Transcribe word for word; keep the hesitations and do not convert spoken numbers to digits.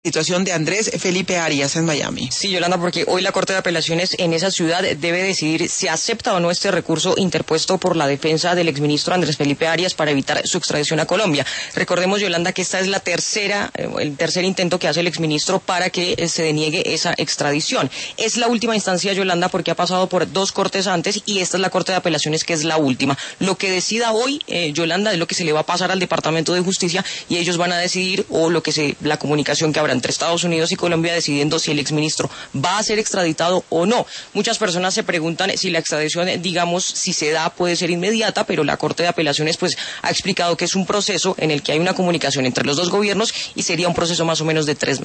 Situación de Andrés Felipe Arias en Miami. Sí, Yolanda, porque hoy la Corte de Apelaciones en esa ciudad debe decidir si acepta o no este recurso interpuesto por la defensa del exministro Andrés Felipe Arias para evitar su extradición a Colombia. Recordemos, Yolanda, que esta es la tercera, el tercer intento que hace el exministro para que se deniegue esa extradición. Es la última instancia, Yolanda, porque ha pasado por dos cortes antes y esta es la Corte de Apelaciones que es la última. Lo que decida hoy, eh, Yolanda, es lo que se le va a pasar al Departamento de Justicia y ellos van a decidir, o lo que se, la comunicación que habrá entre Estados Unidos y Colombia decidiendo si el exministro va a ser extraditado o no. Muchas personas se preguntan si la extradición, digamos, si se da, puede ser inmediata, pero la Corte de Apelaciones pues ha explicado que es un proceso en el que hay una comunicación entre los dos gobiernos y sería un proceso más o menos de tres meses.